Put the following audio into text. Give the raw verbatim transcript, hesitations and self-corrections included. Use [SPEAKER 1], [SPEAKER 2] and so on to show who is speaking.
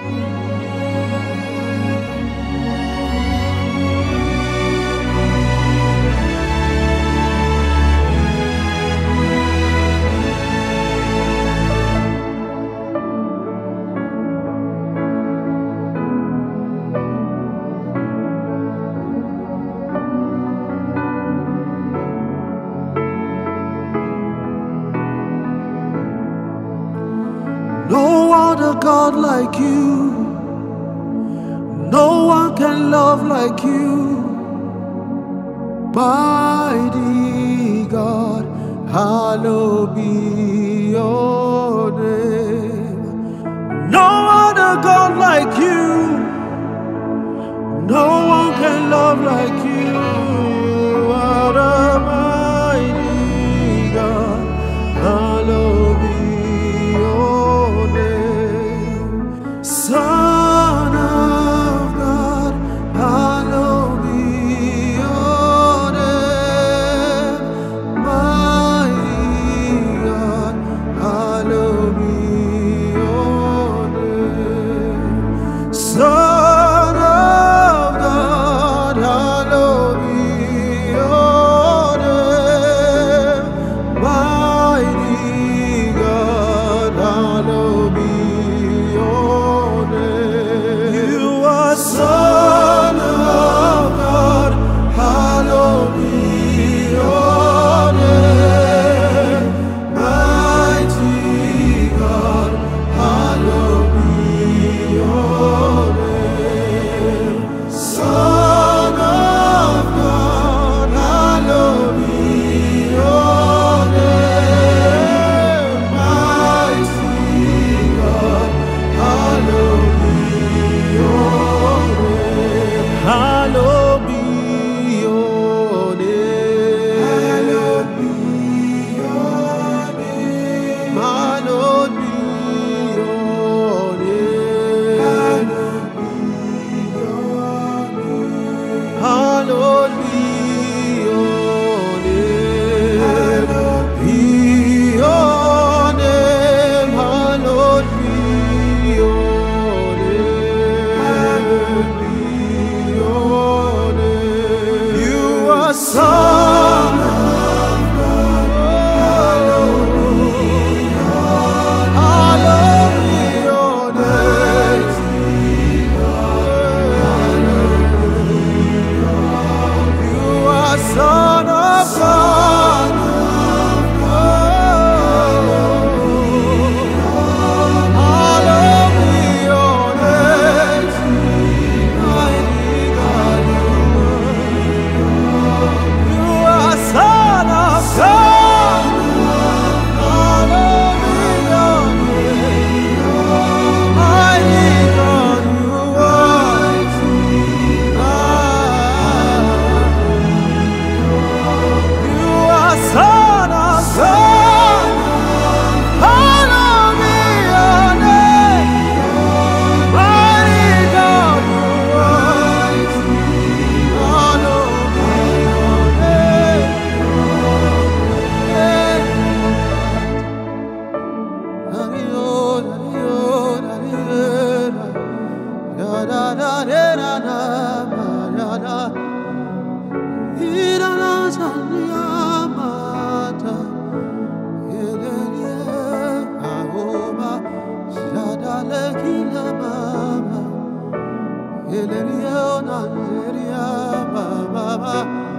[SPEAKER 1] No other God like you. No one can love like you. Mighty God, hallowed be your name. No other God like you. No one can love like you. What a mighty God, hallowed be your name. Son of God, hallowed be your name. Mighty God, hallowed be your name. Son of God, hallowed be your name. Mighty God, hallowed be your name. You are Son of God, hallowed be your name. Mighty God, hallowed be your name. Son of God, hallowed be your name. Mighty God, hallowed be your name. Hallowed be your name. Hallowed be your name. Hallowed be your name. Hallowed be your name. Hallowed be your name. Hallowed be your name. Hallowed be your name. You are Son of God. Hallowed be hallowed be your name. You are Son of God. Hallowed be your name. Mighty God, you are Son of God. Hallowed be your name. Mighty God, you are. You are Son of God. Hallowed be your name. Mighty God, you are. Hallowed be your name. Da-di-o, da-di-o, da-di-o, da-da-da-da-da-da-da-da. Ira-na-sa-ni-amata. Elelie, Ahoba, Shadaleki-la-mama. Elelie, Onazeria, Baba.